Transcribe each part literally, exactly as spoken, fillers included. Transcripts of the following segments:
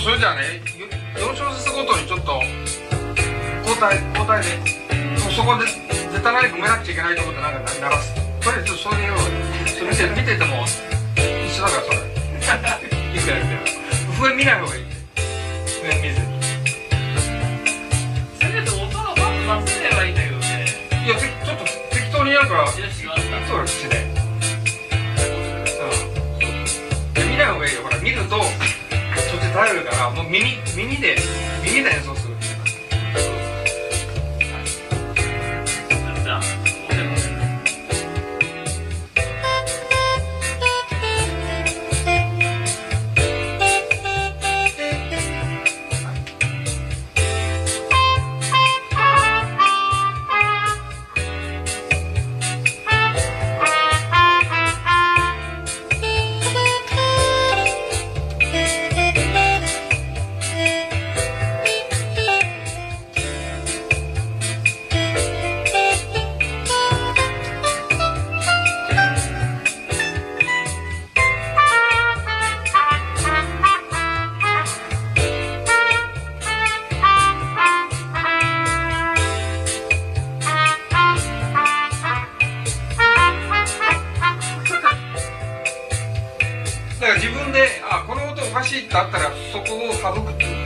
それじゃあね、よん小節ごとにちょっと交代交代で、もうそこで絶対何か埋めなくちゃいけないところでなんか鳴らす。とりあえずそれをそれ見て見てても一緒だからそれ。いくらやっても笛見ない方がいい。笛見ずに。 せめて音のバック出せればいいんだけどね。 いや、ちょっと適当にやるから。 よし、しました。 そうだ、口で。うん。見ない方がいいよ。ほら見るとそっち頼るから、もう耳耳で耳で演奏する。 じゃあ、お手も。 だから自分で、あ、この音おかしいってあったらそこを省くっていう。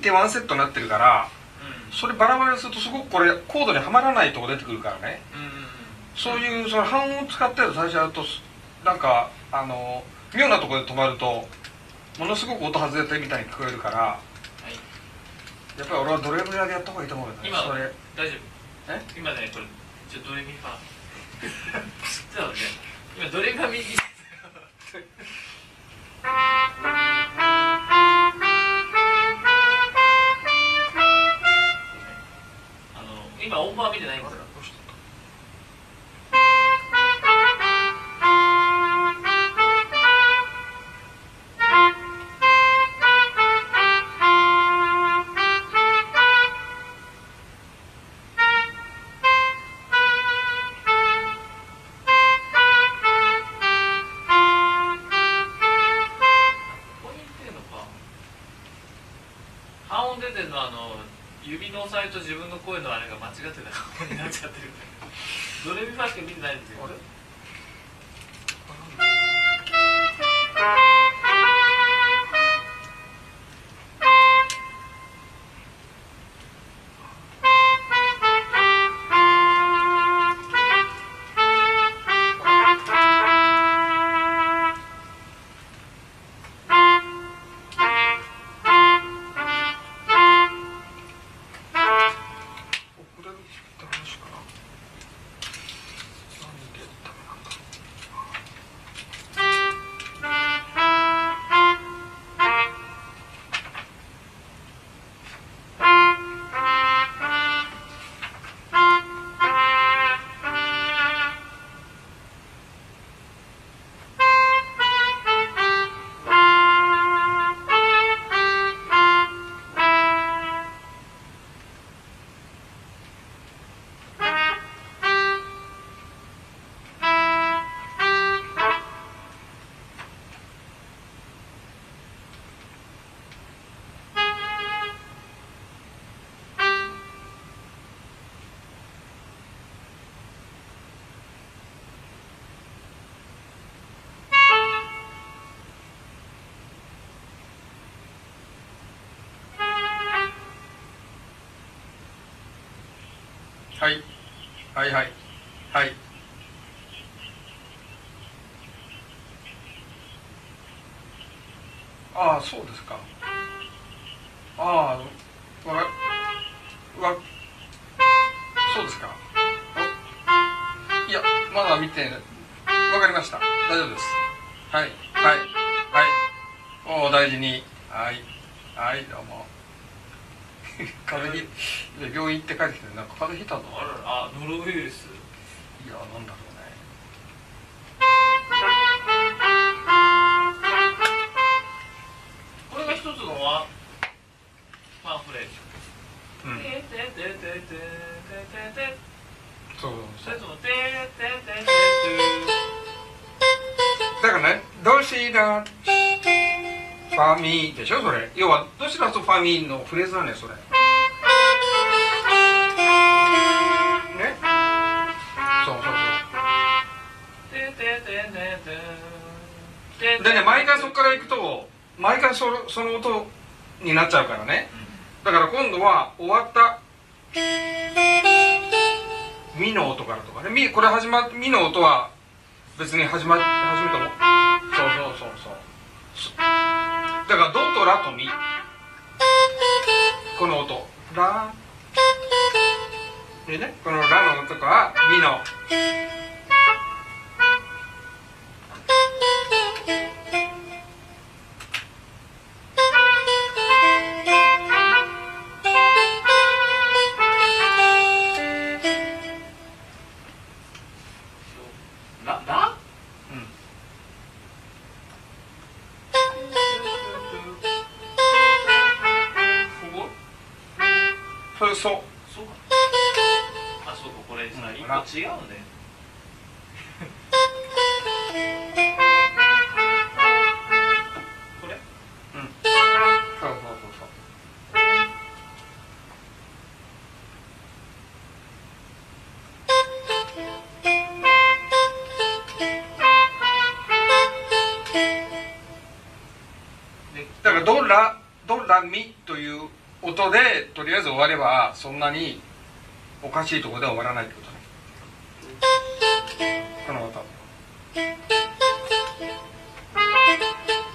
てワンセットになってるから、 うん、 それバラバラにするとすごくこれコードにはまらないとこ出てくるからね、 うんうんうん、 そういうその半音を使ったやつ最初やるとなんかあの妙なところで止まるとものすごく音外れたみたいに聞こえるから、はい、やっぱり俺はドレミファでやった方がいいと思うよね。 今それ大丈夫？ え今ねこれちょっとドレミファちょっとね今ドレミファ右あの今音バー見てないんですよ。どうした？半音出てるのはあの指の押さえと自分の声のあれが間違ってた顔になっちゃってるドレミファしか見てないんですよ。あれはい、はいはいはい。ああそうですか。ああわわそうですか。いやまだ見てわかりました。大丈夫です。はいはいはい。おお大事に。はいはいどうも。風邪ひ病院行って帰ってきてなんか風邪ひいたの？ あらあノロウイルス。 いやなんだろうね。 これが一つのワンワンフレーズ。 うん。 てててててててて。 そうそれともててててて。 だからねドシラファミでしょそれ。要はドシラとファミのフレーズなんだよそれ。でね、毎回そこから行くと毎回その、その音になっちゃうからね。だから今度は終わったミの音からとかね。ミこれ始まっミの音は別に始ま始めてもそうそうそうそうだからドとラとミこの音ラでねこのラの音とかはミのそうそうそうかあそうかこれさ一個違うんだよこれうんそうそうそうそうだからドラドラミという音でとりあえず終わればそんなにおかしいところで終わらないってことね。この音